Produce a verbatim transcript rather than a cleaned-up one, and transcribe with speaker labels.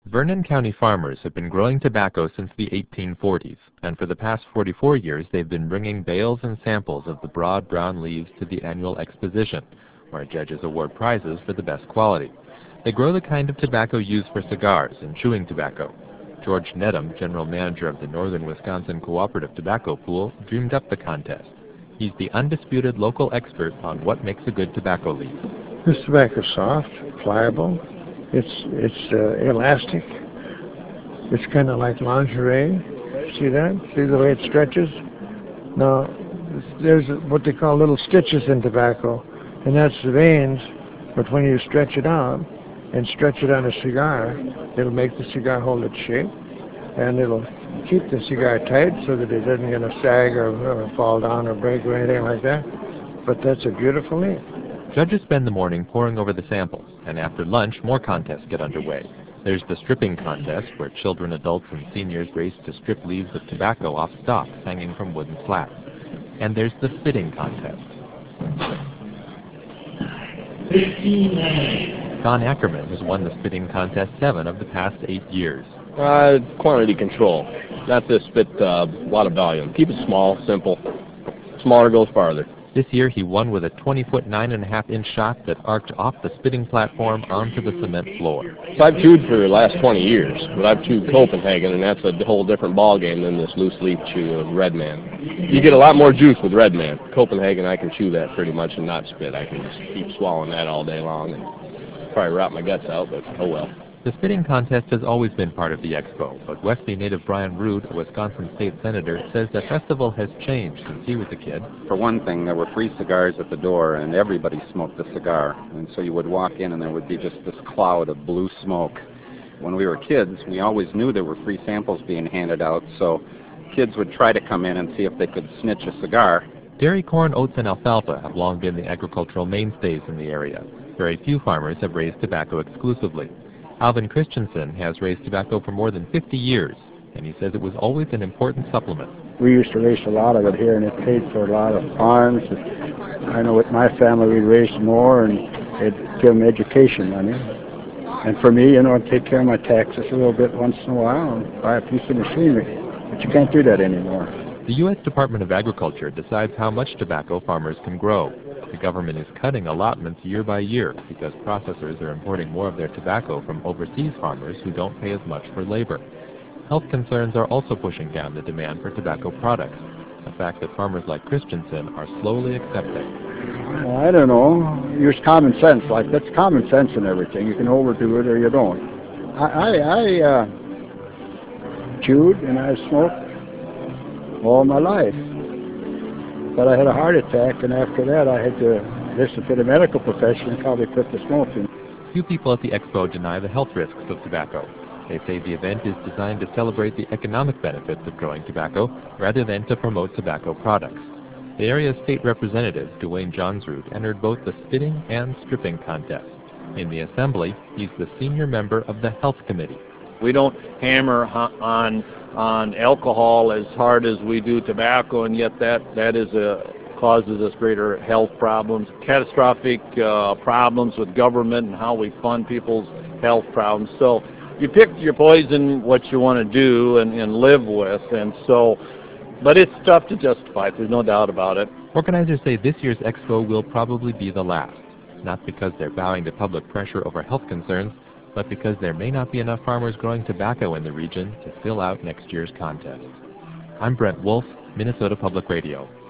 Speaker 1: Vernon County farmers have been growing tobacco since the eighteen forties, and for the past forty-four years they've been bringing bales and samples of the broad brown leaves to the annual exposition, where judges award prizes for the best quality. They grow the kind of tobacco used for cigars and chewing tobacco. George Nedham, general manager of the Northern Wisconsin Cooperative Tobacco Pool, dreamed up the contest. He's the undisputed local expert on what makes a good tobacco leaf.
Speaker 2: This tobacco is soft, pliable. It's it's uh, elastic. It's kind of like lingerie. See that? See the way it stretches? Now, there's what they call little stitches in tobacco, and that's the veins. But when you stretch it out and stretch it on a cigar, it'll make the cigar hold its shape, and it'll keep the cigar tight so that it doesn't get a sag or, or fall down or break or anything like that. But that's a beautiful leaf.
Speaker 1: Judges spend the morning poring over the samples, and after lunch, more contests get underway. There's the stripping contest, where children, adults, and seniors race to strip leaves of tobacco off stalks hanging from wooden slats. And there's the spitting contest. Don Ackerman has won the spitting contest seven of the past eight years.
Speaker 3: Uh, quantity control. Not to spit uh, a lot of volume. Keep it small, simple. Smaller goes farther.
Speaker 1: This year he won with a twenty-foot, nine and a half inch shot that arced off the spitting platform onto the cement floor.
Speaker 3: So I've chewed for the last twenty years, but I've chewed Copenhagen, and that's a whole different ball game than this loose leaf chew of Redman. You get a lot more juice with Redman. Copenhagen, I can chew that pretty much and not spit. I can just keep swallowing that all day long and probably rot my guts out, but oh well.
Speaker 1: The spitting contest has always been part of the expo, but Wesley native Brian Rood, a Wisconsin state senator, says the festival has changed since he was a kid.
Speaker 4: For one thing, there were free cigars at the door, and everybody smoked a cigar. And so you would walk in, and there would be just this cloud of blue smoke. When we were kids, we always knew there were free samples being handed out, so kids would try to come in and see if they could snitch a cigar.
Speaker 1: Dairy, corn, oats, and alfalfa have long been the agricultural mainstays in the area. Very few farmers have raised tobacco exclusively. Alvin Christensen has raised tobacco for more than fifty years, and he says it was always an important supplement.
Speaker 5: We used to raise a lot of it here, and it paid for a lot of farms. I know with my family we raised more, and it gave them education money. And for me, you know, I'd take care of my taxes a little bit once in a while and buy a piece of machinery. But you can't do that anymore.
Speaker 1: The U S Department of Agriculture decides how much tobacco farmers can grow. The government is cutting allotments year by year because processors are importing more of their tobacco from overseas farmers who don't pay as much for labor. Health concerns are also pushing down the demand for tobacco products, a fact that farmers like Christensen are slowly accepting.
Speaker 5: Well, I don't know. Use common sense. Like, that's common sense in everything. You can overdo it or you don't. I, I, I uh, chewed and I smoked all my life. But I had a heart attack, and after that I had to listen to the medical profession and probably quit the smoking.
Speaker 1: Few people at the expo deny the health risks of tobacco. They say the event is designed to celebrate the economic benefits of growing tobacco rather than to promote tobacco products. The area's state representative, Dwayne Johnsrud, entered both the spitting and stripping contest. In the assembly, he's the senior member of the health committee.
Speaker 6: We don't hammer on on alcohol as hard as we do tobacco, and yet that that is a causes us greater health problems, catastrophic uh, problems with government and how we fund people's health problems. So you pick your poison, what you want to do and, and live with, and so, but it's tough to justify. There's no doubt about it.
Speaker 1: Organizers say this year's expo will probably be the last, not because they're bowing to public pressure over health concerns, but because there may not be enough farmers growing tobacco in the region to fill out next year's contest. I'm Brent Wolf, Minnesota Public Radio.